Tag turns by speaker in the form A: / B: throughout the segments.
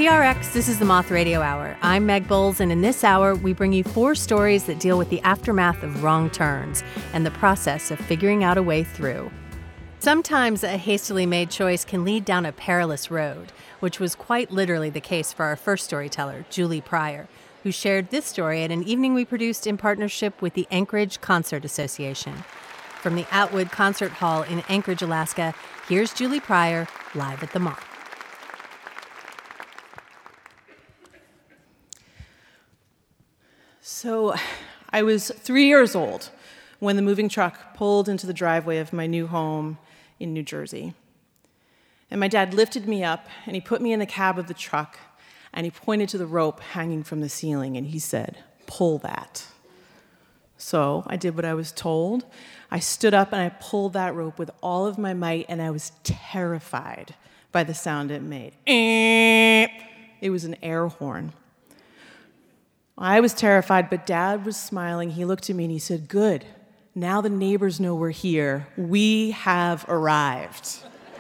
A: PRX, this is the Moth Radio Hour. I'm Meg Bowles, and in this hour, we bring you 4 stories that deal with the aftermath of wrong turns and the process of figuring out a way through. Sometimes a hastily made choice can lead down a perilous road, which was quite literally the case for our first storyteller, Julie Pryor, who shared this story at an evening we produced in partnership with the Anchorage Concert Association. From the Atwood Concert Hall in Anchorage, Alaska, here's Julie Pryor, live at the Moth.
B: So I was 3 years old when the moving truck pulled into the driveway of my new home in New Jersey. And my dad lifted me up, and he put me in the cab of the truck, and he pointed to the rope hanging from the ceiling, and he said, "Pull that." So I did what I was told. I stood up, and I pulled that rope with all of my might, and I was terrified by the sound it made. It was an air horn. I was terrified, but Dad was smiling. He looked at me and he said, "Good. Now the neighbors know we're here. We have arrived."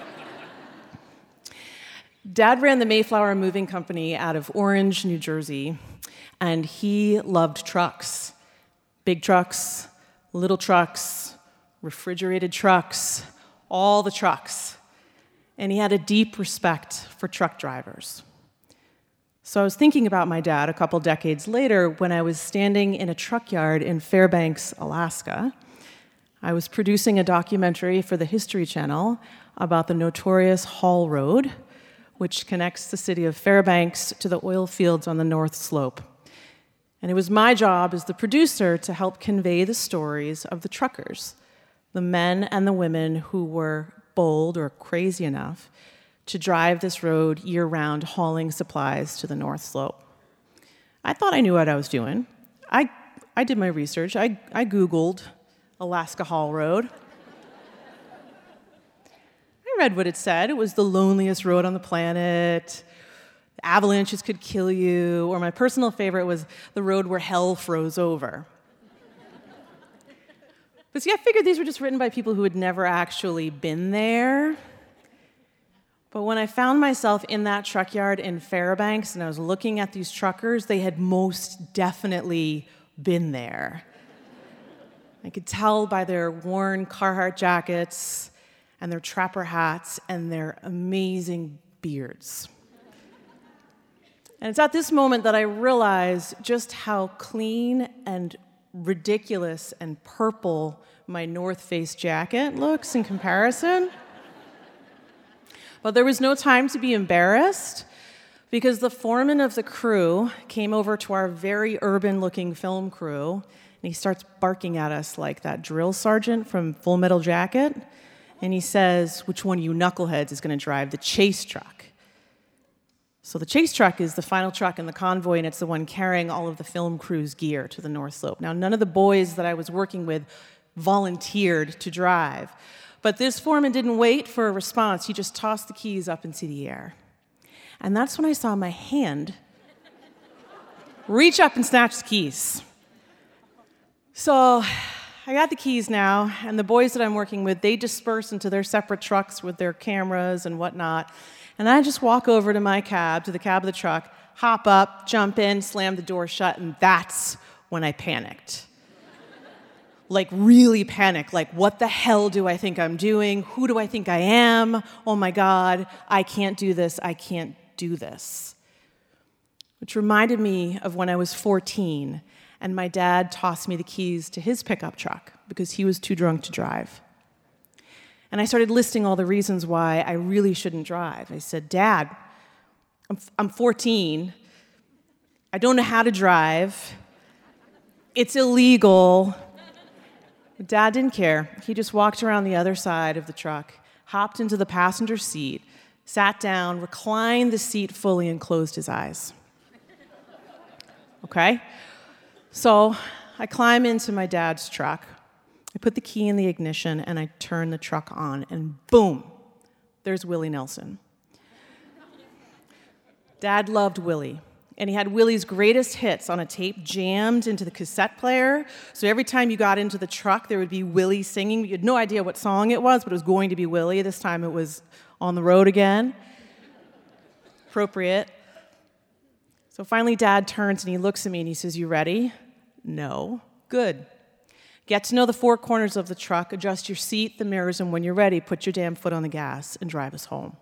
B: Dad ran the Mayflower Moving Company out of Orange, New Jersey, and he loved trucks. Big trucks, little trucks, refrigerated trucks, all the trucks. And he had a deep respect for truck drivers. So I was thinking about my dad a couple decades later when I was standing in a truck yard in Fairbanks, Alaska. I was producing a documentary for the History Channel about the notorious Hall Road, which connects the city of Fairbanks to the oil fields on the North Slope. And it was my job as the producer to help convey the stories of the truckers, the men and the women who were bold or crazy enough to drive this road year-round, hauling supplies to the North Slope. I thought I knew what I was doing. I did my research. I Googled Alaska Hall Road. I read what it said. It was the loneliest road on the planet. Avalanches could kill you. Or my personal favorite was the road where hell froze over. But see, I figured these were just written by people who had never actually been there. But when I found myself in that truck yard in Fairbanks and I was looking at these truckers, they had most definitely been there. I could tell by their worn Carhartt jackets and their trapper hats and their amazing beards. And it's at this moment that I realized just how clean and ridiculous and purple my North Face jacket looks in comparison. But there was no time to be embarrassed because the foreman of the crew came over to our very urban-looking film crew, and he starts barking at us like that drill sergeant from Full Metal Jacket, and he says, "Which one of you knuckleheads is going to drive the chase truck?" So the chase truck is the final truck in the convoy, and it's the one carrying all of the film crew's gear to the North Slope. Now, none of the boys that I was working with volunteered to drive. But this foreman didn't wait for a response. He just tossed the keys up into the air. And that's when I saw my hand reach up and snatch the keys. So I got the keys now, and the boys that I'm working with, they disperse into their separate trucks with their cameras and whatnot. And I just walk over to my cab, to the cab of the truck, hop up, jump in, slam the door shut, and that's when I panicked. Like, really panic. Like, what the hell do I think I'm doing? Who do I think I am? Oh my God, I can't do this. I can't do this. Which reminded me of when I was 14, and my dad tossed me the keys to his pickup truck because he was too drunk to drive. And I started listing all the reasons why I really shouldn't drive. I said, "Dad, I'm 14. I don't know how to drive. It's illegal." Dad didn't care. He just walked around the other side of the truck, hopped into the passenger seat, sat down, reclined the seat fully, and closed his eyes. Okay? So I climb into my dad's truck. I put the key in the ignition, and I turn the truck on, and boom, there's Willie Nelson. Dad loved Willie. And he had Willie's greatest hits on a tape jammed into the cassette player. So every time you got into the truck, there would be Willie singing. You had no idea what song it was, but it was going to be Willie. This time it was On the Road Again. Appropriate. So finally, Dad turns and he looks at me and he says, "You ready?" "No." "Good. Get to know the four corners of the truck, adjust your seat, the mirrors, and when you're ready, put your damn foot on the gas and drive us home."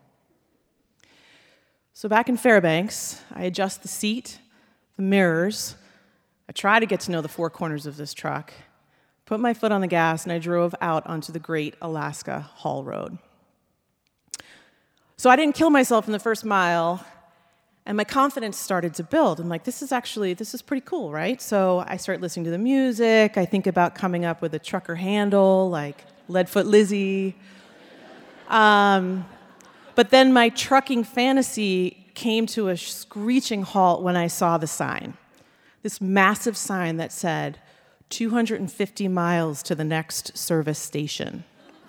B: So back in Fairbanks, I adjust the seat, the mirrors. I try to get to know the four corners of this truck, put my foot on the gas, and I drove out onto the Great Alaska Haul Road. So I didn't kill myself in the first mile, and my confidence started to build. I'm like, this is pretty cool, right? So I start listening to the music. I think about coming up with a trucker handle, like Leadfoot Lizzie. But then my trucking fantasy came to a screeching halt when I saw the sign. This massive sign that said, 250 miles to the next service station.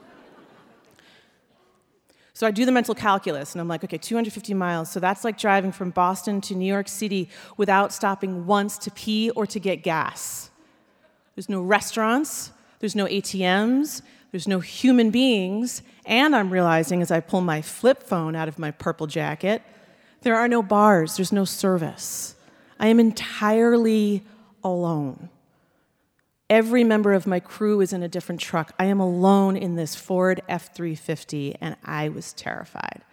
B: So I do the mental calculus, and I'm like, okay, 250 miles, so that's like driving from Boston to New York City without stopping once to pee or to get gas. There's no restaurants, there's no ATMs, there's no human beings, and I'm realizing as I pull my flip phone out of my purple jacket, there are no bars, there's no service. I am entirely alone. Every member of my crew is in a different truck. I am alone in this Ford F-350, and I was terrified.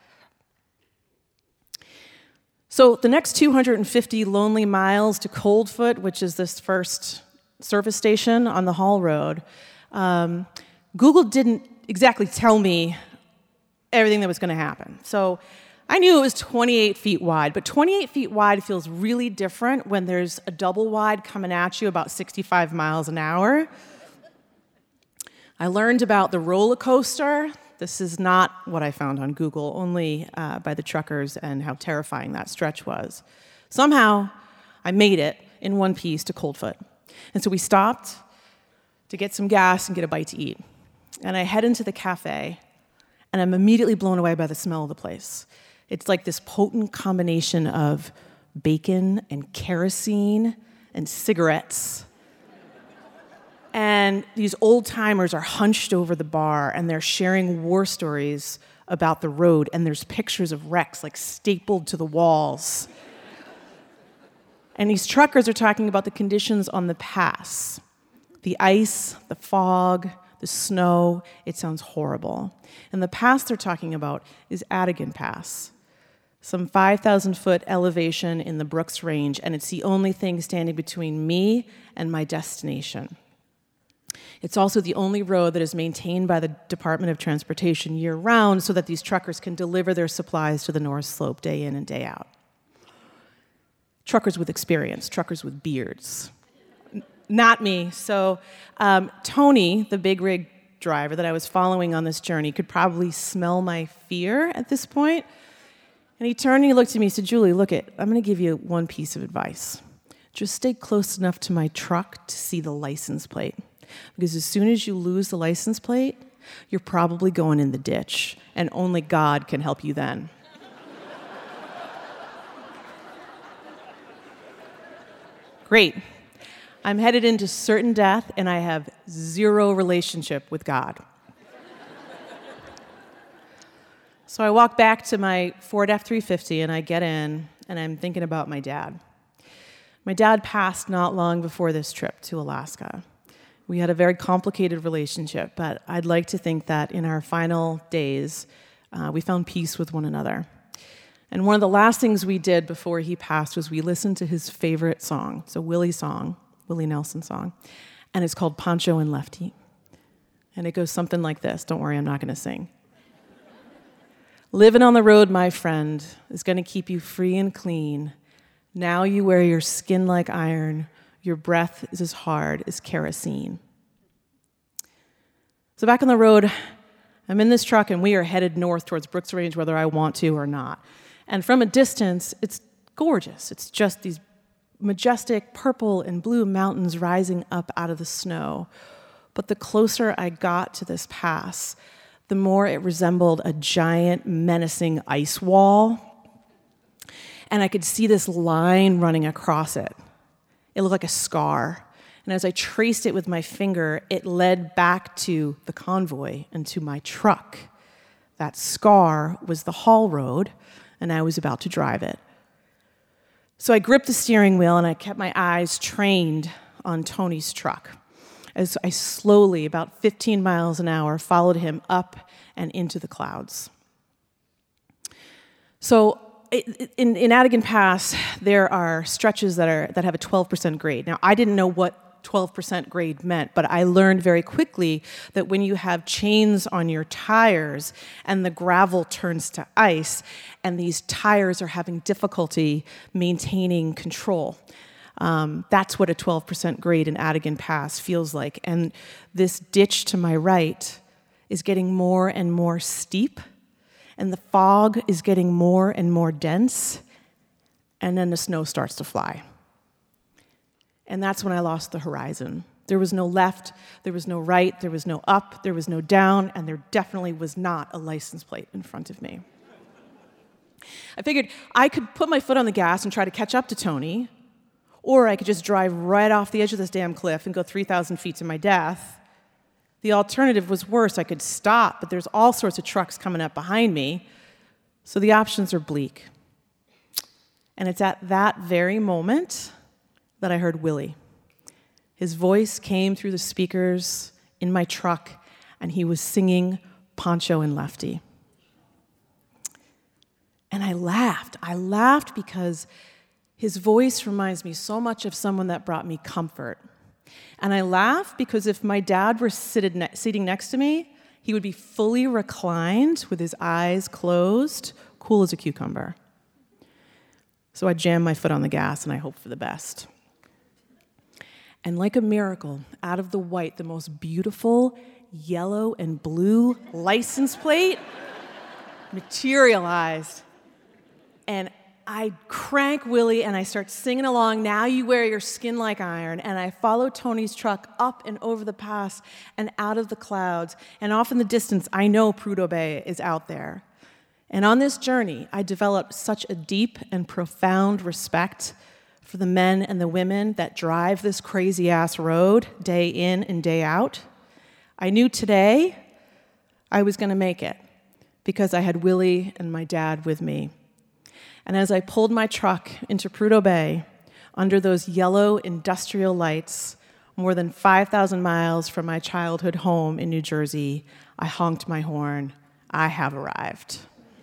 B: So the next 250 lonely miles to Coldfoot, which is this first service station on the Haul Road, Google didn't exactly tell me everything that was going to happen. So I knew it was 28 feet wide, but 28 feet wide feels really different when there's a double wide coming at you about 65 miles an hour. I learned about the roller coaster. This is not what I found on Google, only by the truckers and how terrifying that stretch was. Somehow, I made it in one piece to Coldfoot. And so we stopped to get some gas and get a bite to eat. And I head into the cafe, and I'm immediately blown away by the smell of the place. It's like this potent combination of bacon and kerosene and cigarettes. And these old-timers are hunched over the bar, and they're sharing war stories about the road, and there's pictures of wrecks like stapled to the walls. And these truckers are talking about the conditions on the pass. The ice, the fog, the snow, it sounds horrible. And the pass they're talking about is Adigan Pass. Some 5,000-foot elevation in the Brooks Range, and it's the only thing standing between me and my destination. It's also the only road that is maintained by the Department of Transportation year-round so that these truckers can deliver their supplies to the North Slope day in and day out. Truckers with experience, truckers with beards. Not me. So Tony, the big rig driver that I was following on this journey, could probably smell my fear at this point. And he turned and he looked at me and said, "Julie, I'm going to give you one piece of advice. Just stay close enough to my truck to see the license plate. Because as soon as you lose the license plate, you're probably going in the ditch, and only God can help you then." Great. I'm headed into certain death, and I have zero relationship with God. So I walk back to my Ford F-350, and I get in, and I'm thinking about my dad. My dad passed not long before this trip to Alaska. We had a very complicated relationship, but I'd like to think that in our final days, we found peace with one another. And one of the last things we did before he passed was we listened to his favorite song. It's a Willie Nelson song, and it's called Pancho and Lefty. And it goes something like this. Don't worry, I'm not going to sing. "Living on the road, my friend, is going to keep you free and clean. Now you wear your skin like iron. Your breath is as hard as kerosene." So back on the road, I'm in this truck, and we are headed north towards Brooks Range, whether I want to or not. And from a distance, it's gorgeous. It's just these majestic purple and blue mountains rising up out of the snow. But the closer I got to this pass, the more it resembled a giant, menacing ice wall. And I could see this line running across it. It looked like a scar. And as I traced it with my finger, it led back to the convoy and to my truck. That scar was the haul road, and I was about to drive it. So I gripped the steering wheel and I kept my eyes trained on Tony's truck as I slowly, about 15 miles an hour, followed him up and into the clouds. So in Adigan Pass, there are stretches that have a 12% grade. Now, I didn't know what 12% grade meant, but I learned very quickly that when you have chains on your tires and the gravel turns to ice, and these tires are having difficulty maintaining control, that's what a 12% grade in Adigan Pass feels like. And this ditch to my right is getting more and more steep, and the fog is getting more and more dense, and then the snow starts to fly. And that's when I lost the horizon. There was no left, there was no right, there was no up, there was no down, and there definitely was not a license plate in front of me. I figured I could put my foot on the gas and try to catch up to Tony, or I could just drive right off the edge of this damn cliff and go 3,000 feet to my death. The alternative was worse. I could stop, but there's all sorts of trucks coming up behind me, so the options are bleak. And it's at that very moment that I heard Willie. His voice came through the speakers in my truck, and he was singing Poncho and Lefty. And I laughed. I laughed because his voice reminds me so much of someone that brought me comfort. And I laughed because if my dad were sitting next to me, he would be fully reclined with his eyes closed, cool as a cucumber. So I jammed my foot on the gas and I hoped for the best. And like a miracle, out of the white, the most beautiful yellow and blue license plate materialized. And I crank Willie and I start singing along, "Now You Wear Your Skin Like Iron," and I follow Tony's truck up and over the pass and out of the clouds, and off in the distance, I know Prudhoe Bay is out there. And on this journey, I developed such a deep and profound respect for the men and the women that drive this crazy-ass road day in and day out. I knew today I was going to make it because I had Willie and my dad with me. And as I pulled my truck into Prudhoe Bay, under those yellow industrial lights, more than 5,000 miles from my childhood home in New Jersey, I honked my horn. I have arrived.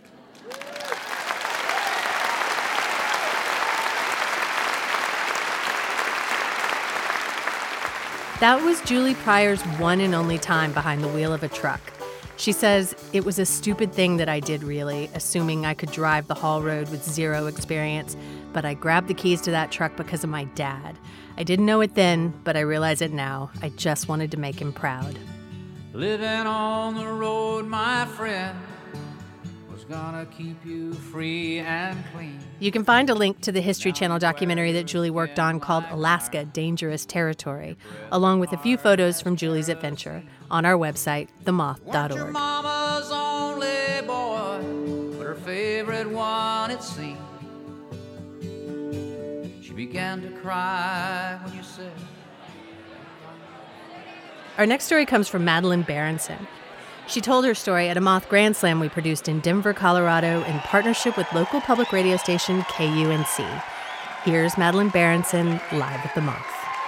A: That was Julie Pryor's one and only time behind the wheel of a truck. She says, "It was a stupid thing that I did, really, assuming I could drive the haul road with zero experience, but I grabbed the keys to that truck because of my dad. I didn't know it then, but I realize it now. I just wanted to make him proud."
C: Living on the road, my friend, was gonna keep you free and clean.
A: You can find a link to the History Channel documentary that Julie worked on called Alaska, Dangerous Territory, along with a few photos from Julie's adventure on our website, themoth.org.
C: Your mama's only boy, but her favorite one it seemed. She began to cry when you said.
A: Our next story comes from Madeline Berenson. She told her story at a Moth Grand Slam we produced in Denver, Colorado in partnership with local public radio station KUNC. Here's Madeline Berenson live at the Moth.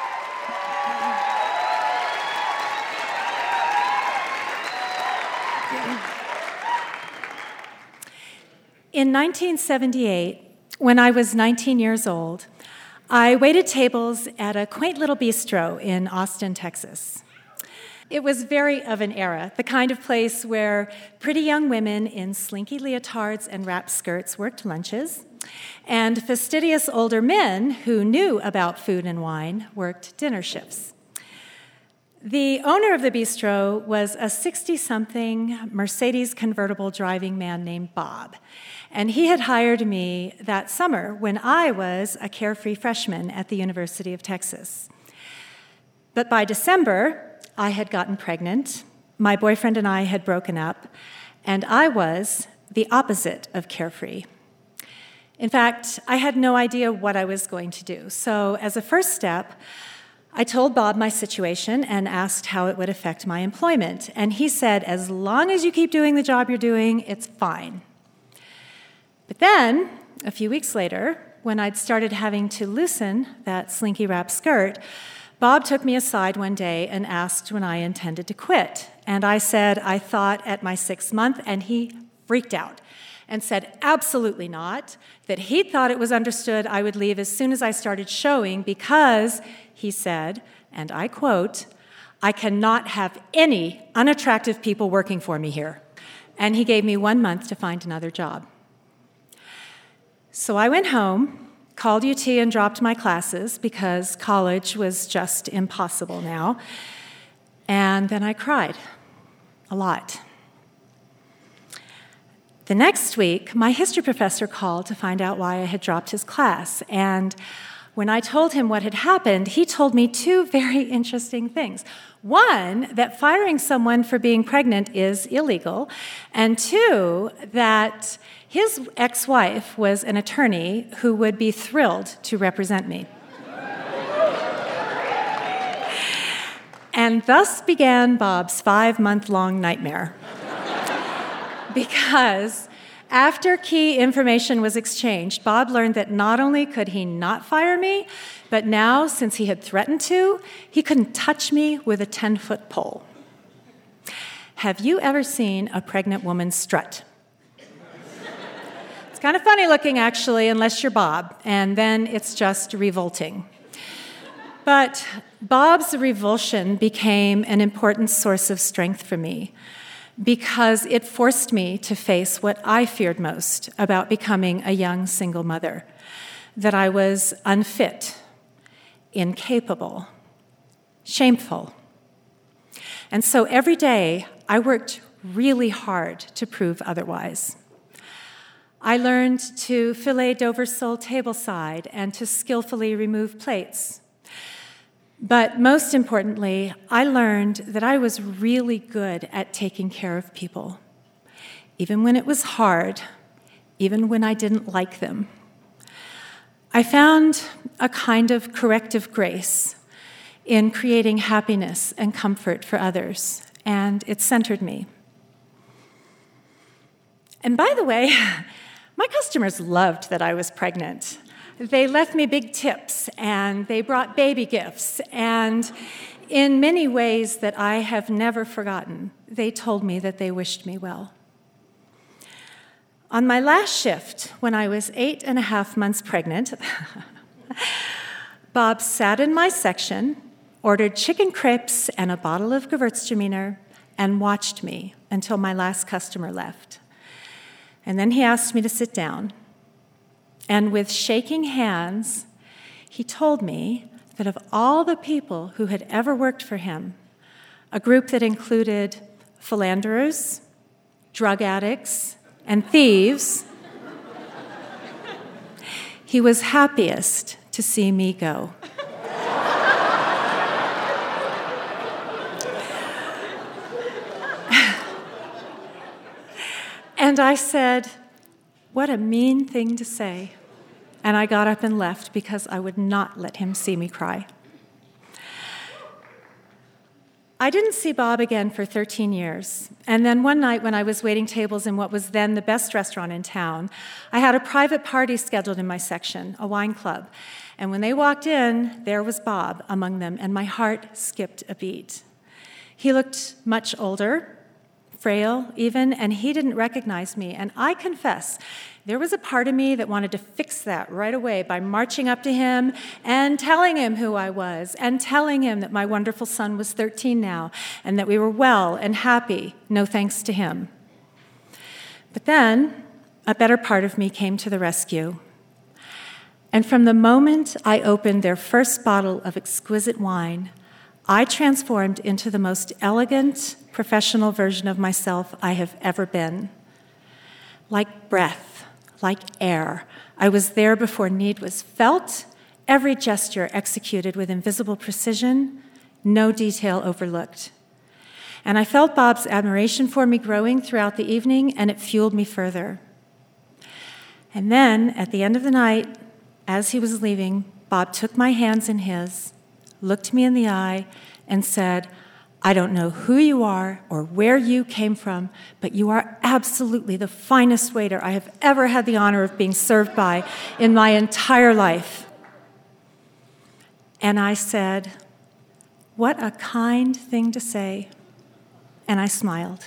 D: In 1978, when I was 19 years old, I waited tables at a quaint little bistro in Austin, Texas. It was very of an era, the kind of place where pretty young women in slinky leotards and wrap skirts worked lunches, and fastidious older men who knew about food and wine worked dinner shifts. The owner of the bistro was a 60-something Mercedes convertible driving man named Bob, and he had hired me that summer when I was a carefree freshman at the University of Texas. But by December, I had gotten pregnant, my boyfriend and I had broken up, and I was the opposite of carefree. In fact, I had no idea what I was going to do. So as a first step, I told Bob my situation and asked how it would affect my employment. And he said, as long as you keep doing the job you're doing, it's fine. But then, a few weeks later, when I'd started having to loosen that slinky wrap skirt, Bob took me aside one day and asked when I intended to quit. And I said I thought at my 6th month, and he freaked out and said absolutely not, that he thought it was understood I would leave as soon as I started showing because, he said, and I quote, "I cannot have any unattractive people working for me here." And he gave me 1 month to find another job. So I went home, called UT and dropped my classes because college was just impossible now. And then I cried a lot. The next week, my history professor called to find out why I had dropped his class. And when I told him what had happened, he told me 2 very interesting things. 1, that firing someone for being pregnant is illegal. And 2, that his ex-wife was an attorney who would be thrilled to represent me. And thus began Bob's 5-month-long nightmare. Because after key information was exchanged, Bob learned that not only could he not fire me, but now, since he had threatened to, he couldn't touch me with a 10-foot pole. Have you ever seen a pregnant woman strut? It's kind of funny looking, actually, unless you're Bob, and then it's just revolting. But Bob's revulsion became an important source of strength for me because it forced me to face what I feared most about becoming a young single mother, that I was unfit, incapable, shameful. And so every day, I worked really hard to prove otherwise. I learned to fillet Dover sole tableside and to skillfully remove plates. But most importantly, I learned that I was really good at taking care of people, even when it was hard, even when I didn't like them. I found a kind of corrective grace in creating happiness and comfort for others, and it centered me. And by the way, my customers loved that I was pregnant. They left me big tips, and they brought baby gifts, and in many ways that I have never forgotten, they told me that they wished me well. On my last shift, when I was 8.5 months pregnant, Bob sat in my section, ordered chicken crepes and a bottle of Gewürztraminer, and watched me until my last customer left. And then he asked me to sit down. And with shaking hands, he told me that of all the people who had ever worked for him, a group that included philanderers, drug addicts, and thieves, he was happiest to see me go. And I said, "What a mean thing to say." And I got up and left because I would not let him see me cry. I didn't see Bob again for 13 years. And then one night when I was waiting tables in what was then the best restaurant in town, I had a private party scheduled in my section, a wine club. And when they walked in, there was Bob among them, and my heart skipped a beat. He looked much older, frail even, and he didn't recognize me. And I confess, there was a part of me that wanted to fix that right away by marching up to him and telling him who I was and telling him that my wonderful son was 13 now and that we were well and happy, no thanks to him. But then a better part of me came to the rescue. And from the moment I opened their first bottle of exquisite wine, I transformed into the most elegant, professional version of myself I have ever been. Like breath, like air, I was there before need was felt, every gesture executed with invisible precision, no detail overlooked. And I felt Bob's admiration for me growing throughout the evening, and it fueled me further. And then, at the end of the night, as he was leaving, Bob took my hands in his, looked me in the eye, and said, I don't know who you are or where you came from, but you are absolutely the finest waiter I have ever had the honor of being served by in my entire life. And I said, what a kind thing to say. And I smiled.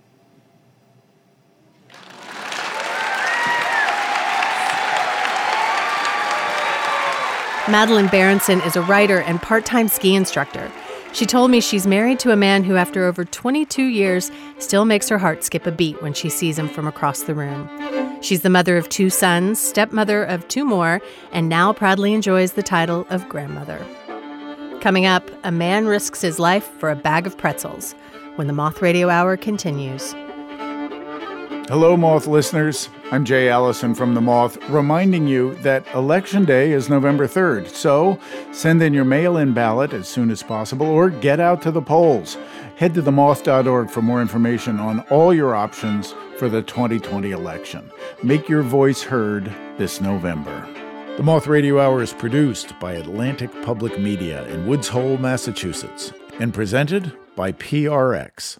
A: Madeline Berenson is a writer and part-time ski instructor. She told me she's married to a man who, after over 22 years, still makes her heart skip a beat when she sees him from across the room. She's the mother of 2 sons, stepmother of 2 more, and now proudly enjoys the title of grandmother. Coming up, a man risks his life for a bag of pretzels when the Moth Radio Hour continues.
E: Hello, Moth listeners. I'm Jay Allison from The Moth, reminding you that Election Day is November 3rd. So send in your mail-in ballot as soon as possible or get out to the polls. Head to themoth.org for more information on all your options for the 2020 election. Make your voice heard this November. The Moth Radio Hour is produced by Atlantic Public Media in Woods Hole, Massachusetts, and presented by PRX.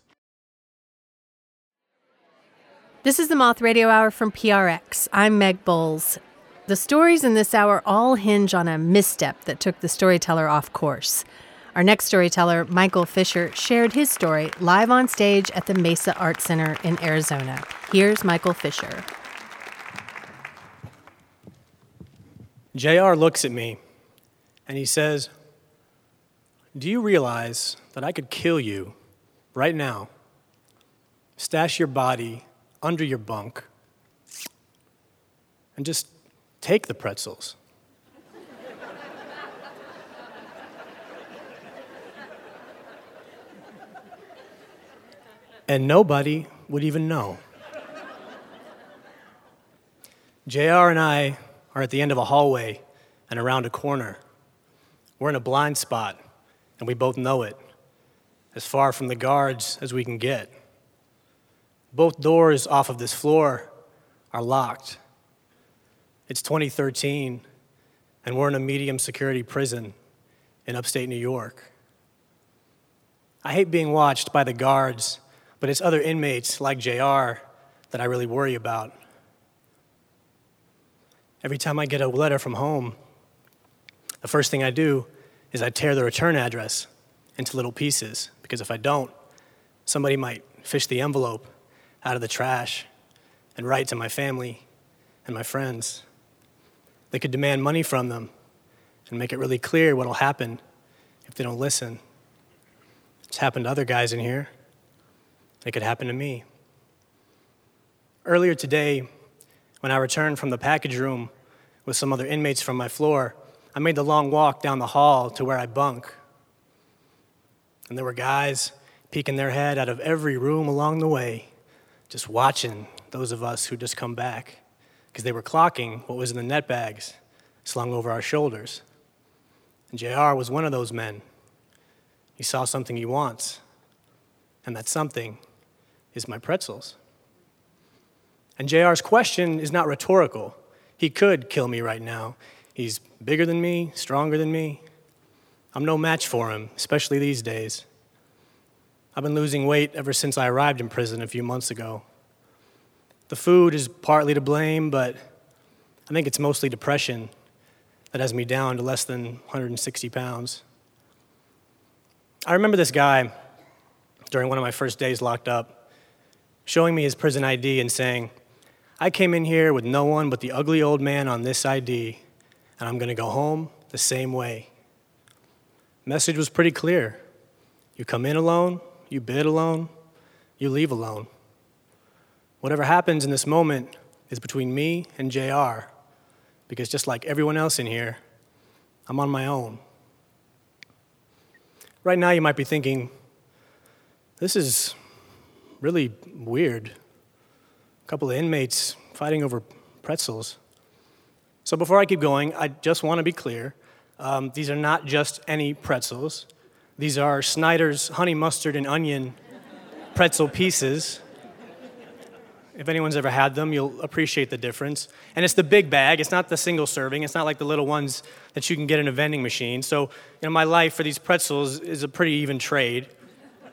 A: This is the Moth Radio Hour from PRX. I'm Meg Bowles. The stories in this hour all hinge on a misstep that took the storyteller off course. Our next storyteller, Michael Fisher, shared his story live on stage at the Mesa Art Center in Arizona. Here's Michael Fisher.
F: JR looks at me and he says, "Do you realize that I could kill you right now, stash your body under your bunk, and just take the pretzels?" And nobody would even know. JR and I are at the end of a hallway and around a corner. We're in a blind spot, and we both know it, as far from the guards as we can get. Both doors off of this floor are locked. It's 2013, and we're in a medium security prison in upstate New York. I hate being watched by the guards, but it's other inmates like JR that I really worry about. Every time I get a letter from home, the first thing I do is I tear the return address into little pieces, because if I don't, somebody might fish the envelope out of the trash and write to my family and my friends. They could demand money from them and make it really clear what'll happen if they don't listen. It's happened to other guys in here. It could happen to me. Earlier today, when I returned from the package room with some other inmates from my floor, I made the long walk down the hall to where I bunk. And there were guys peeking their head out of every room along the way, just watching those of us who just come back, because they were clocking what was in the net bags slung over our shoulders. And JR was one of those men. He saw something he wants, and that something is my pretzels. And JR's question is not rhetorical. He could kill me right now. He's bigger than me, stronger than me. I'm no match for him, especially these days. I've been losing weight ever since I arrived in prison a few months ago. The food is partly to blame, but I think it's mostly depression that has me down to less than 160 pounds. I remember this guy, during one of my first days locked up, showing me his prison ID and saying, "I came in here with no one but the ugly old man on this ID, and I'm gonna go home the same way." Message was pretty clear. You come in alone, you bid alone, you leave alone. Whatever happens in this moment is between me and JR, because just like everyone else in here, I'm on my own. Right now you might be thinking, this is really weird. A couple of inmates fighting over pretzels. So before I keep going, I just want to be clear. These are not just any pretzels. These are Snyder's honey mustard and onion pretzel pieces. If anyone's ever had them, you'll appreciate the difference. And it's the big bag. It's not the single serving. It's not like the little ones that you can get in a vending machine. So, my life for these pretzels is a pretty even trade.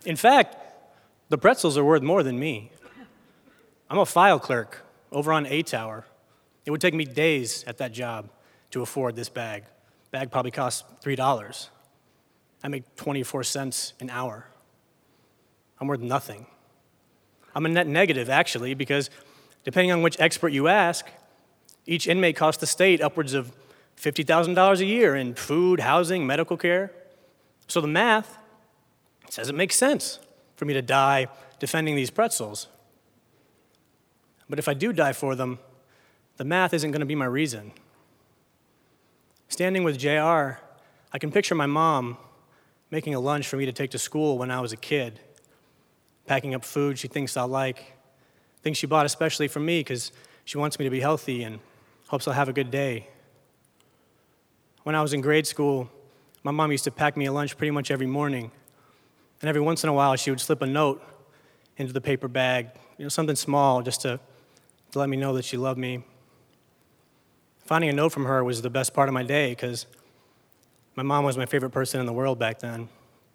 F: In fact, the pretzels are worth more than me. I'm a file clerk over on A Tower. It would take me days at that job to afford this bag. Bag probably costs $3. I make 24 cents an hour. I'm worth nothing. I'm a net negative, actually, because depending on which expert you ask, each inmate costs the state upwards of $50,000 a year in food, housing, medical care. So the math says it makes sense for me to die defending these pretzels. But if I do die for them, the math isn't going to be my reason. Standing with JR, I can picture my mom making a lunch for me to take to school when I was a kid, packing up food she thinks I'll like, things she bought especially for me because she wants me to be healthy and hopes I'll have a good day. When I was in grade school, my mom used to pack me a lunch pretty much every morning, and every once in a while she would slip a note into the paper bag, something small just to let me know that she loved me. Finding a note from her was the best part of my day because my mom was my favorite person in the world back then.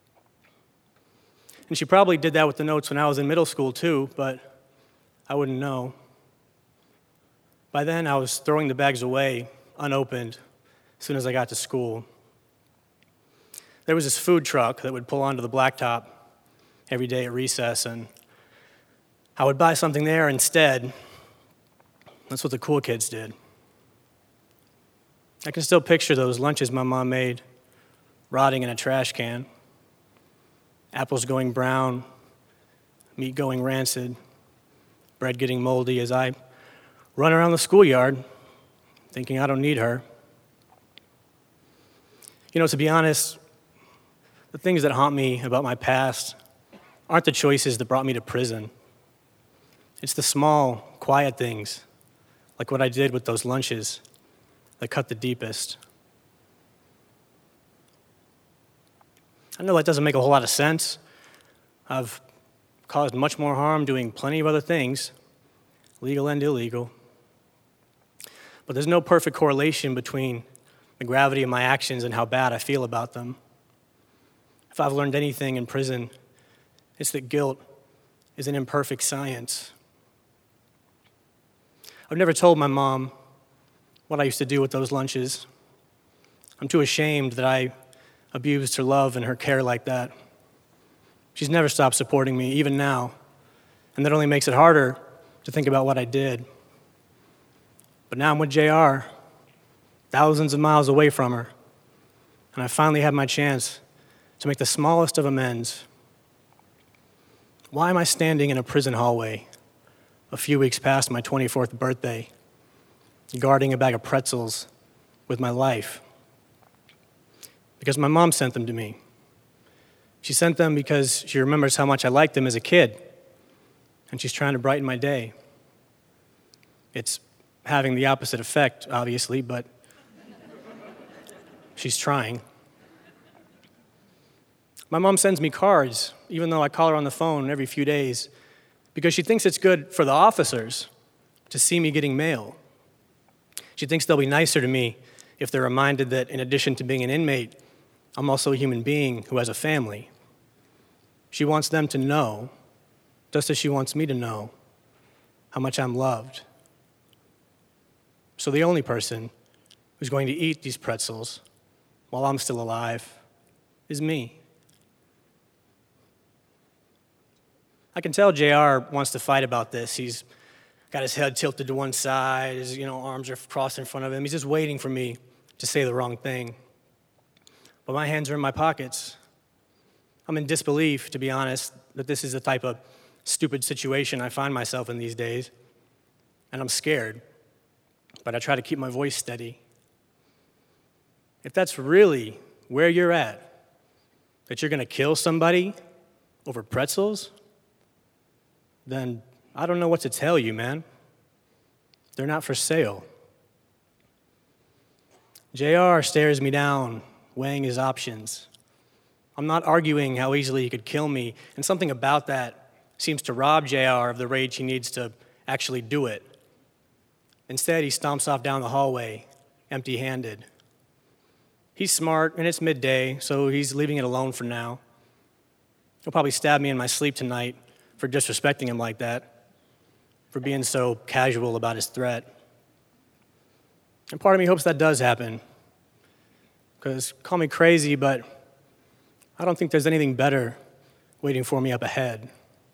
F: And she probably did that with the notes when I was in middle school too, but I wouldn't know. By then, I was throwing the bags away, unopened, as soon as I got to school. There was this food truck that would pull onto the blacktop every day at recess, and I would buy something there instead. That's what the cool kids did. I can still picture those lunches my mom made, rotting in a trash can. Apples going brown, meat going rancid, bread getting moldy as I run around the schoolyard thinking I don't need her. To be honest, the things that haunt me about my past aren't the choices that brought me to prison. It's the small, quiet things, like what I did with those lunches, that cut the deepest. I know that doesn't make a whole lot of sense. I've caused much more harm doing plenty of other things, legal and illegal. But there's no perfect correlation between the gravity of my actions and how bad I feel about them. If I've learned anything in prison, it's that guilt is an imperfect science. I've never told my mom what I used to do with those lunches. I'm too ashamed that I abused her love and her care like that. She's never stopped supporting me, even now, and that only makes it harder to think about what I did. But now I'm with JR, thousands of miles away from her, and I finally had my chance to make the smallest of amends. Why am I standing in a prison hallway a few weeks past my 24th birthday, guarding a bag of pretzels with my life? Because my mom sent them to me. She sent them because she remembers how much I liked them as a kid, and she's trying to brighten my day. It's having the opposite effect, obviously, but she's trying. My mom sends me cards, even though I call her on the phone every few days, because she thinks it's good for the officers to see me getting mail. She thinks they'll be nicer to me if they're reminded that in addition to being an inmate, I'm also a human being who has a family. She wants them to know, just as she wants me to know, how much I'm loved. So the only person who's going to eat these pretzels while I'm still alive is me. I can tell JR wants to fight about this. He's got his head tilted to one side, his arms are crossed in front of him. He's just waiting for me to say the wrong thing. But my hands are in my pockets. I'm in disbelief, to be honest, that this is the type of stupid situation I find myself in these days. And I'm scared, but I try to keep my voice steady. If that's really where you're at, that you're going to kill somebody over pretzels, then I don't know what to tell you, man. They're not for sale. JR stares me down, weighing his options. I'm not arguing how easily he could kill me, and something about that seems to rob JR of the rage he needs to actually do it. Instead, he stomps off down the hallway, empty-handed. He's smart, and it's midday, so he's leaving it alone for now. He'll probably stab me in my sleep tonight for disrespecting him like that, for being so casual about his threat. And part of me hopes that does happen, because call me crazy, but I don't think there's anything better waiting for me up ahead.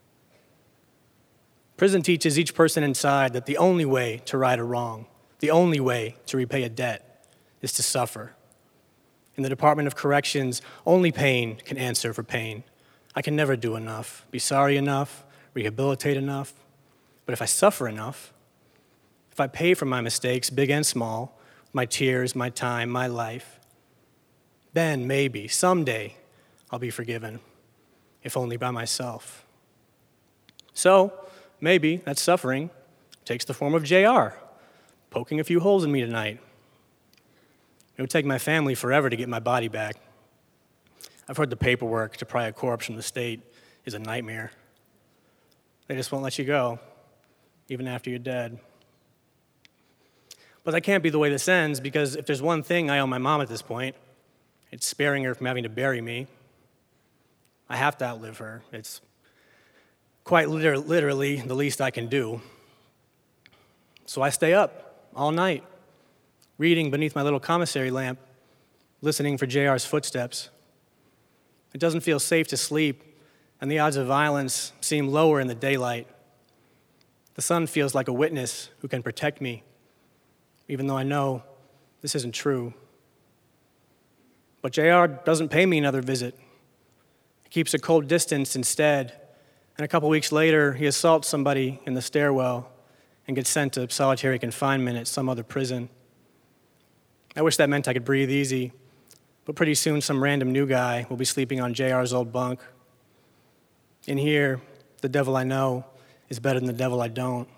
F: Prison teaches each person inside that the only way to right a wrong, the only way to repay a debt, is to suffer. In the Department of Corrections, only pain can answer for pain. I can never do enough, be sorry enough, rehabilitate enough. But if I suffer enough, if I pay for my mistakes, big and small, my tears, my time, my life, then maybe, someday, I'll be forgiven, if only by myself. So, maybe that suffering takes the form of JR, poking a few holes in me tonight. It would take my family forever to get my body back. I've heard the paperwork to pry a corpse from the state is a nightmare. They just won't let you go, even after you're dead. But that can't be the way this ends, because if there's one thing I owe my mom at this point, it's sparing her from having to bury me. I have to outlive her. It's quite literally the least I can do. So I stay up all night, reading beneath my little commissary lamp, listening for JR's footsteps. It doesn't feel safe to sleep, and the odds of violence seem lower in the daylight. The sun feels like a witness who can protect me, even though I know this isn't true. But JR doesn't pay me another visit. He keeps a cold distance instead, and a couple weeks later, he assaults somebody in the stairwell and gets sent to solitary confinement at some other prison. I wish that meant I could breathe easy, but pretty soon some random new guy will be sleeping on JR's old bunk. In here, the devil I know is better than the devil I don't.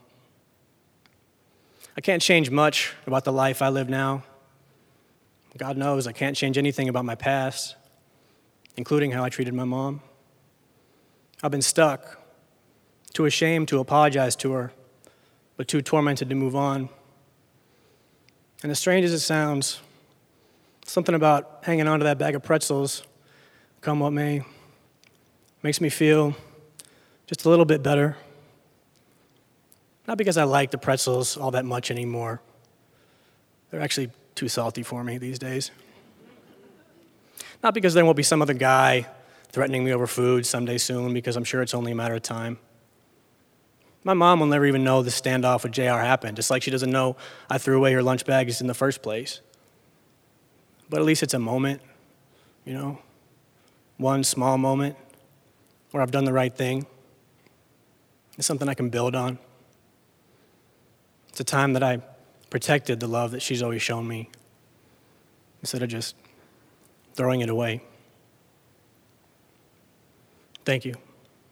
F: I can't change much about the life I live now. God knows I can't change anything about my past, including how I treated my mom. I've been stuck, too ashamed to apologize to her, but too tormented to move on. And as strange as it sounds, something about hanging on to that bag of pretzels, come what may, makes me feel just a little bit better. Not because I like the pretzels all that much anymore. They're actually too salty for me these days. Not because there won't be some other guy threatening me over food someday soon, because I'm sure it's only a matter of time. My mom will never even know the standoff with JR happened, just like she doesn't know I threw away her lunch bags in the first place. But at least it's a moment, you know, one small moment where I've done the right thing. It's something I can build on. It's a time that I protected the love that she's always shown me, instead of just throwing it away. Thank you.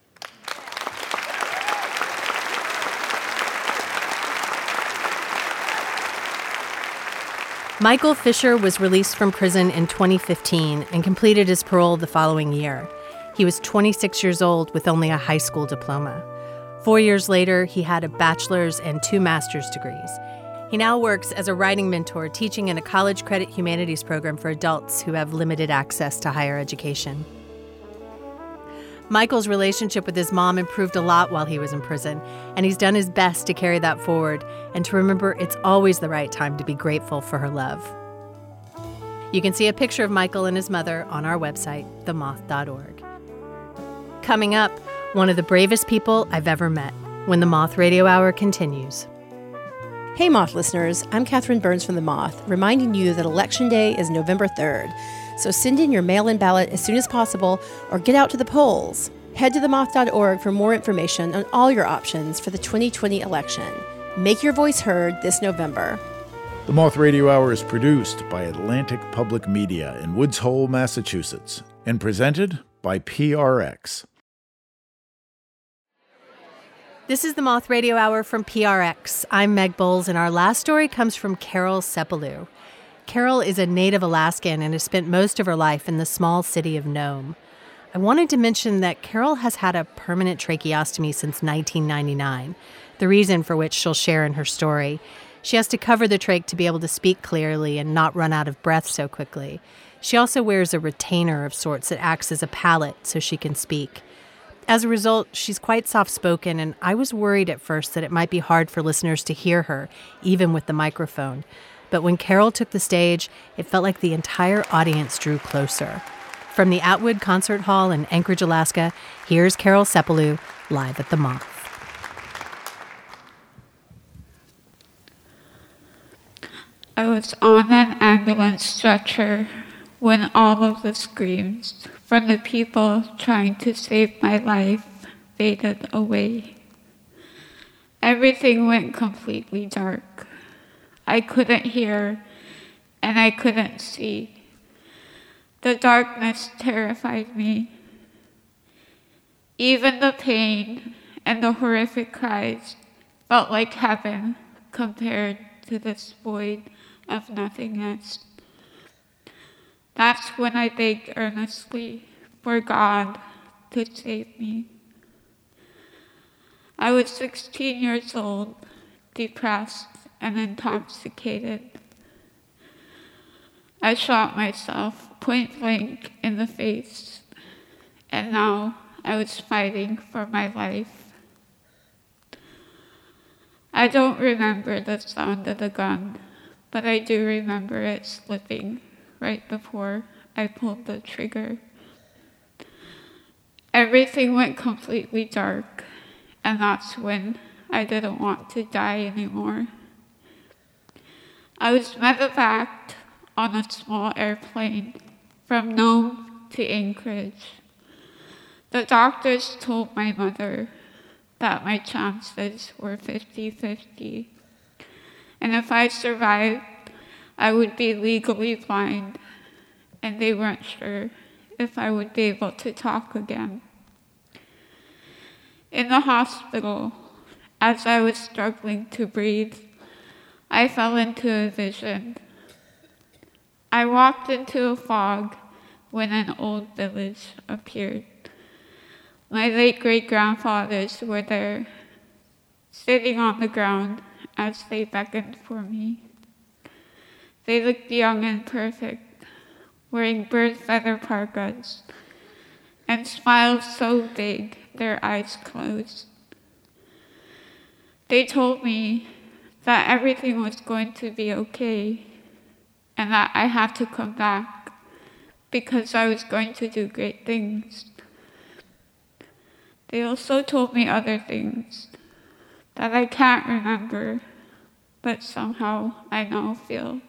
A: Michael Fisher was released from prison in 2015 and completed his parole the following year. He was 26 years old with only a high school diploma. 4 years later, he had a bachelor's and 2 master's degrees. He now works as a writing mentor, teaching in a college credit humanities program for adults who have limited access to higher education. Michael's relationship with his mom improved a lot while he was in prison, and he's done his best to carry that forward and to remember it's always the right time to be grateful for her love. You can see a picture of Michael and his mother on our website, themoth.org. Coming up, one of the bravest people I've ever met, when the Moth Radio Hour continues.
G: Hey Moth listeners, I'm Catherine Burns from The Moth, reminding you that Election Day is November 3rd. So send in your mail-in ballot as soon as possible or get out to the polls. Head to themoth.org for more information on all your options for the 2020 election. Make your voice heard this November.
E: The Moth Radio Hour is produced by Atlantic Public Media in Woods Hole, Massachusetts, and presented by PRX.
A: This is the Moth Radio Hour from PRX. I'm Meg Bowles, and our last story comes from Carol Sepulou. Carol is a native Alaskan and has spent most of her life in the small city of Nome. I wanted to mention that Carol has had a permanent tracheostomy since 1999, the reason for which she'll share in her story. She has to cover the trach to be able to speak clearly and not run out of breath so quickly. She also wears a retainer of sorts that acts as a palate so she can speak. As a result, she's quite soft-spoken, and I was worried at first that it might be hard for listeners to hear her, even with the microphone. But when Carol took the stage, it felt like the entire audience drew closer. From the Atwood Concert Hall in Anchorage, Alaska, here's Carol Sepulou live at the Moth.
H: I was on an ambulance stretcher when all of the screams from the people trying to save my life faded away. Everything went completely dark. I couldn't hear and I couldn't see. The darkness terrified me. Even the pain and the horrific cries felt like heaven compared to this void of nothingness. That's when I begged earnestly for God to save me. I was 16 years old, depressed and intoxicated. I shot myself point blank in the face, and now I was fighting for my life. I don't remember the sound of the gun, but I do remember it slipping right before I pulled the trigger. Everything went completely dark, and that's when I didn't want to die anymore. I was medevaced on a small airplane from Nome to Anchorage. The doctors told my mother that my chances were 50-50, and if I survived, I would be legally blind, and they weren't sure if I would be able to talk again. In the hospital, as I was struggling to breathe, I fell into a vision. I walked into a fog when an old village appeared. My late great-grandfathers were there, sitting on the ground as they beckoned for me. They looked young and perfect, wearing bird feather parkas, and smiled so big their eyes closed. They told me that everything was going to be okay, and that I had to come back because I was going to do great things. They also told me other things that I can't remember, but somehow I now feel.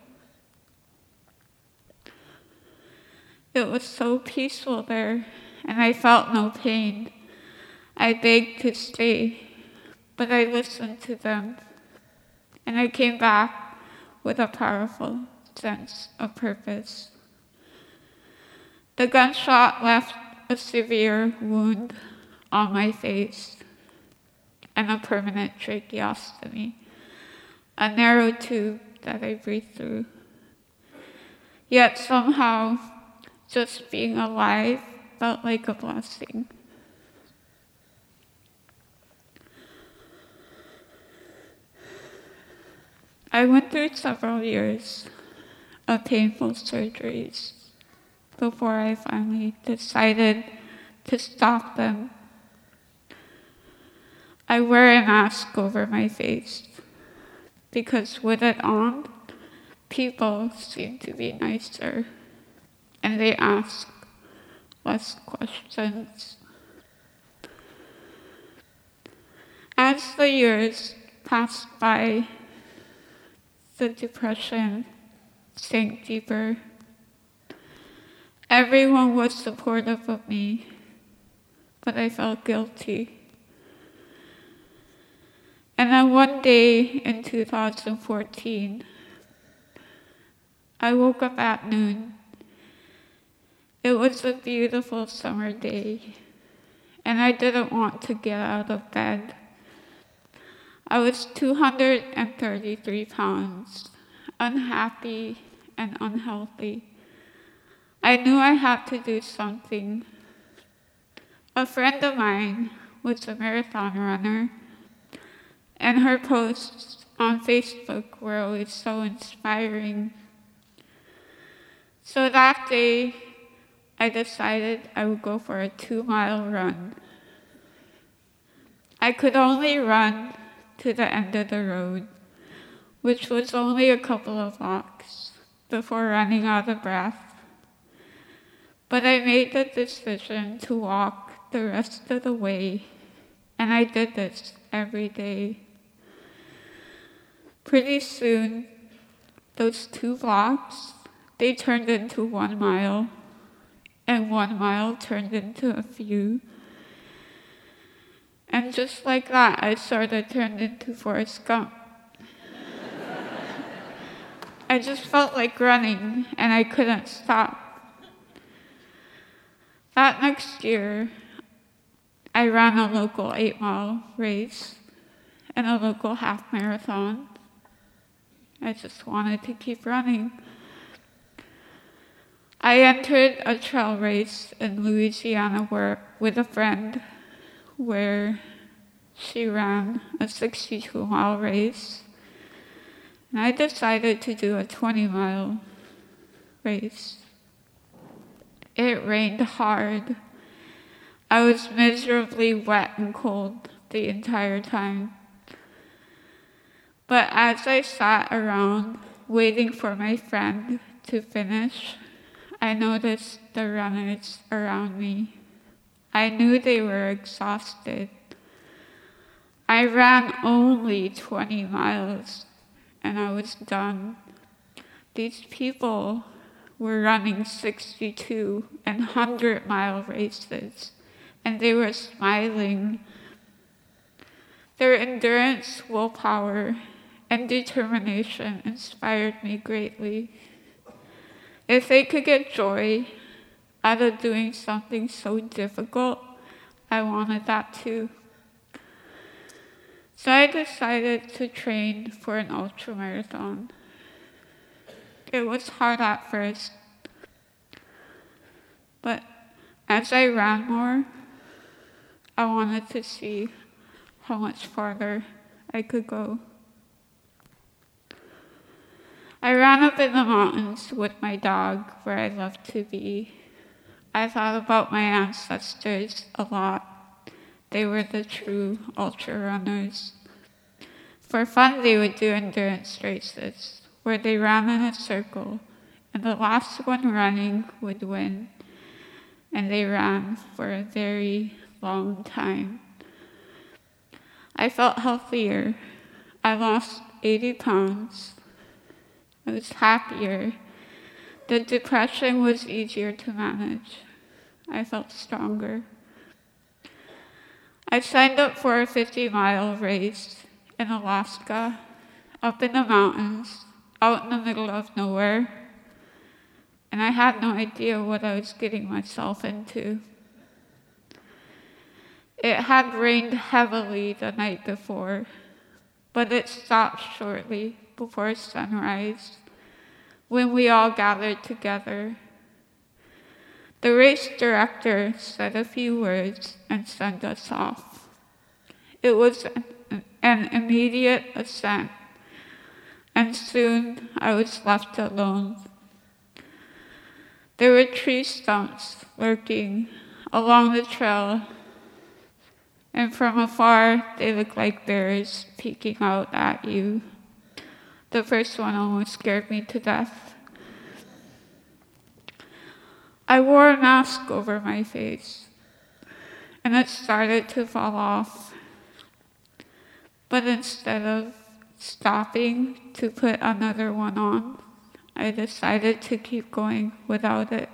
H: It was so peaceful there, and I felt no pain. I begged to stay, but I listened to them, and I came back with a powerful sense of purpose. The gunshot left a severe wound on my face and a permanent tracheostomy, a narrow tube that I breathe through. Yet somehow, just being alive felt like a blessing. I went through several years of painful surgeries before I finally decided to stop them. I wear a mask over my face because with it on, people seem to be nicer and they ask less questions. As the years passed by, the depression sank deeper. Everyone was supportive of me, but I felt guilty. And then one day in 2014, I woke up at noon. It was a beautiful summer day, and I didn't want to get out of bed. I was 233 pounds, unhappy and unhealthy. I knew I had to do something. A friend of mine was a marathon runner, and her posts on Facebook were always so inspiring. So that day, I decided I would go for a 2-mile run. I could only run to the end of the road, which was only a couple of blocks before running out of breath. But I made the decision to walk the rest of the way, and I did this every day. Pretty soon, those 2 blocks, they turned into 1 mile, and 1 mile turned into a few. And just like that, I sort of turned into Forrest Gump. I just felt like running, and I couldn't stop. That next year, I ran a local 8-mile race and a local half marathon. I just wanted to keep running. I entered a trail race in Louisiana with a friend where she ran a 62-mile race. And I decided to do a 20-mile race. It rained hard. I was miserably wet and cold the entire time. But as I sat around waiting for my friend to finish, I noticed the runners around me. I knew they were exhausted. I ran only 20 miles, and I was done. These people were running 62 and 100-mile races, and they were smiling. Their endurance, willpower, and determination inspired me greatly. If they could get joy out of doing something so difficult, I wanted that too. So I decided to train for an ultramarathon. It was hard at first, but as I ran more, I wanted to see how much farther I could go. I ran up in the mountains with my dog where I loved to be. I thought about my ancestors a lot. They were the true ultra runners. For fun, they would do endurance races where they ran in a circle, and the last one running would win. And they ran for a very long time. I felt healthier. I lost 80 pounds. I was happier. The depression was easier to manage. I felt stronger. I signed up for a 50-mile race in Alaska, up in the mountains, out in the middle of nowhere, and I had no idea what I was getting myself into. It had rained heavily the night before, but it stopped shortly before sunrise when we all gathered together. The race director said a few words and sent us off. It was an immediate ascent, and soon I was left alone. There were tree stumps lurking along the trail, and from afar they looked like bears peeking out at you. The first one almost scared me to death. I wore a mask over my face, and it started to fall off. But instead of stopping to put another one on, I decided to keep going without it.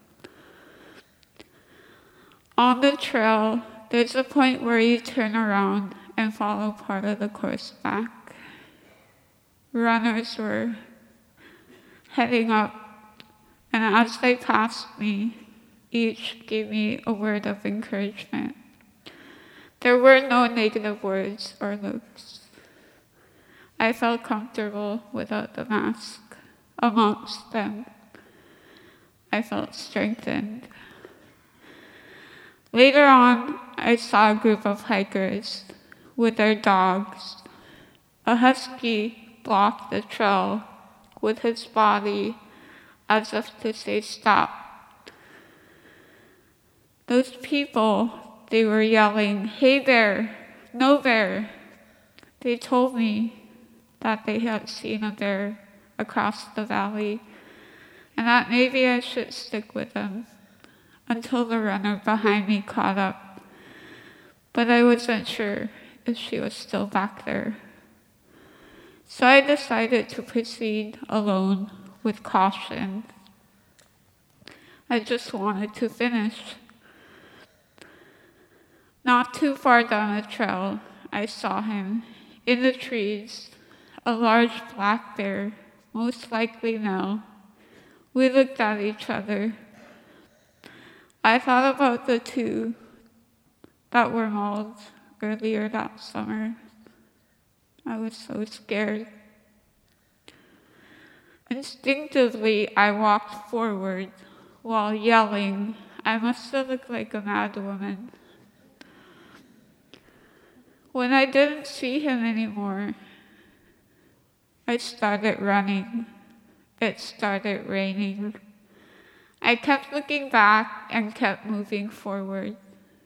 H: On the trail, there's a point where you turn around and follow part of the course back. Runners were heading up, and as they passed me, each gave me a word of encouragement. There were no negative words or looks. I felt comfortable without the mask amongst them. I felt strengthened. Later on, I saw a group of hikers with their dogs. A husky blocked the trail with his body as if to say stop. Those people, they were yelling, "Hey bear, no bear." They told me that they had seen a bear across the valley and that maybe I should stick with them until the runner behind me caught up. But I wasn't sure if she was still back there. So I decided to proceed alone with caution. I just wanted to finish. Not too far down the trail, I saw him in the trees, a large black bear, most likely male. We looked at each other. I thought about the two that were mauled earlier that summer. I was so scared. Instinctively, I walked forward while yelling. I must have looked like a mad woman. When I didn't see him anymore, I started running. It started raining. I kept looking back and kept moving forward.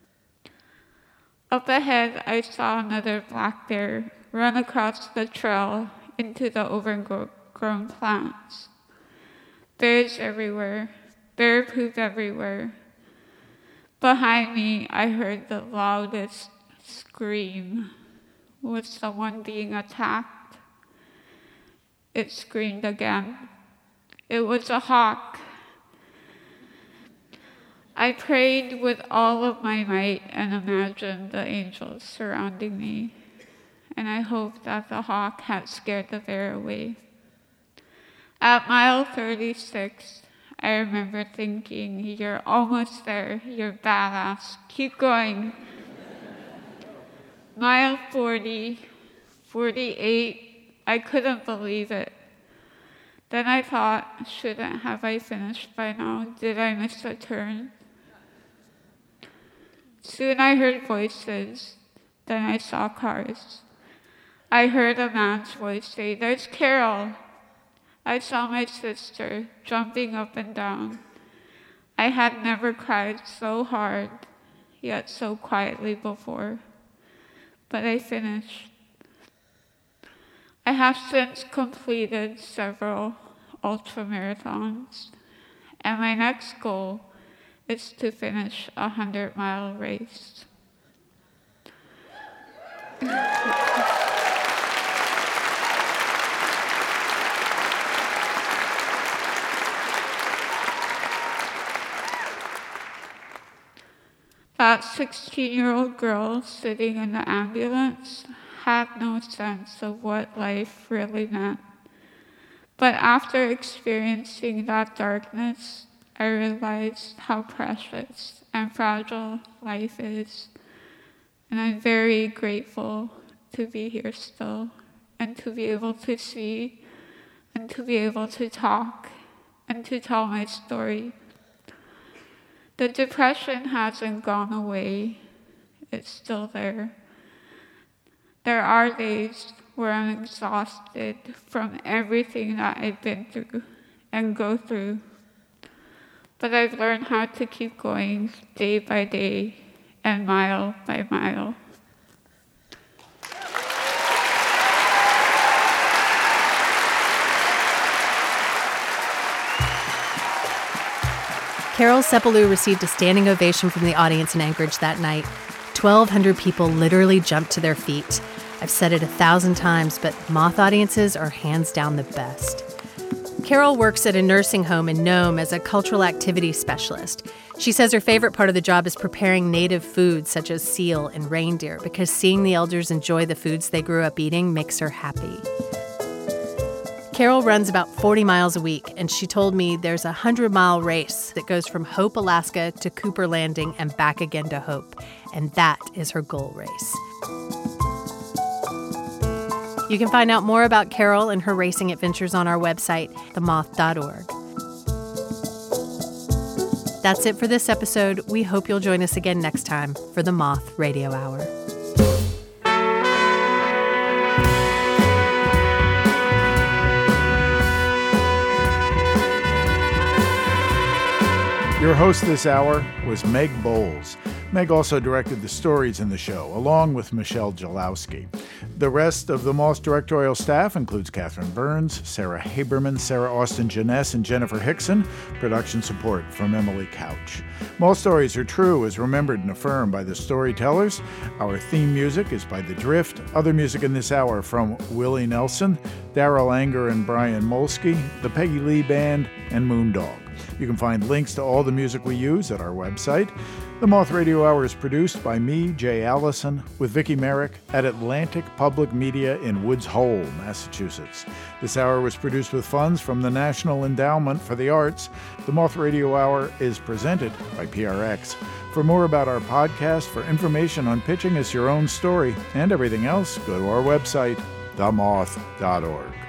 H: Up ahead, I saw another black bear run across the trail into the overgrown plants. Bears everywhere, bear poop everywhere. Behind me, I heard the loudest scream. Was someone being attacked? It screamed again. It was a hawk. I prayed with all of my might and imagined the angels surrounding me, and I hoped that the hawk had scared the bear away. At mile 36, I remember thinking, "You're almost there, you're badass, keep going." Mile 40, 48, I couldn't believe it. Then I thought, shouldn't have I finished by now? Did I miss a turn? Soon I heard voices, then I saw cars. I heard a man's voice say, "There's Carol." I saw my sister jumping up and down. I had never cried so hard, yet so quietly before. But I finished. I have since completed several ultramarathons, and my next goal is to finish a 100-mile race. That 16-year-old girl sitting in the ambulance had no sense of what life really meant. But after experiencing that darkness, I realized how precious and fragile life is. And I'm very grateful to be here still, and to be able to see, and to be able to talk, and to tell my story. The depression hasn't gone away. It's still there. There are days where I'm exhausted from everything that I've been through and go through. But I've learned how to keep going day by day and mile by mile.
A: Carol Sepulou received a standing ovation from the audience in Anchorage that night. 1,200 people literally jumped to their feet. I've said it 1,000 times, but Moth audiences are hands down the best. Carol works at a nursing home in Nome as a cultural activities specialist. She says her favorite part of the job is preparing native foods such as seal and reindeer, because seeing the elders enjoy the foods they grew up eating makes her happy. Carol runs about 40 miles a week, and she told me there's a 100-mile race that goes from Hope, Alaska to Cooper Landing and back again to Hope, and that is her goal race. You can find out more about Carol and her racing adventures on our website, themoth.org. That's it for this episode. We hope you'll join us again next time for the Moth Radio Hour.
E: Your host this hour was Meg Bowles. Meg also directed the stories in the show, along with Michelle Jalowski. The rest of the Moth directorial staff includes Catherine Burns, Sarah Haberman, Sarah Austin Janess, and Jennifer Hickson. Production support from Emily Couch. Moth Stories Are True is remembered and affirmed by the storytellers. Our theme music is by The Drift. Other music in this hour from Willie Nelson, Daryl Anger and Brian Molsky, the Peggy Lee Band, and Moondog. You can find links to all the music we use at our website. The Moth Radio Hour is produced by me, Jay Allison, with Vicki Merrick at Atlantic Public Media in Woods Hole, Massachusetts. This hour was produced with funds from the National Endowment for the Arts. The Moth Radio Hour is presented by PRX. For more about our podcast, for information on pitching us your own story, and everything else, go to our website, themoth.org.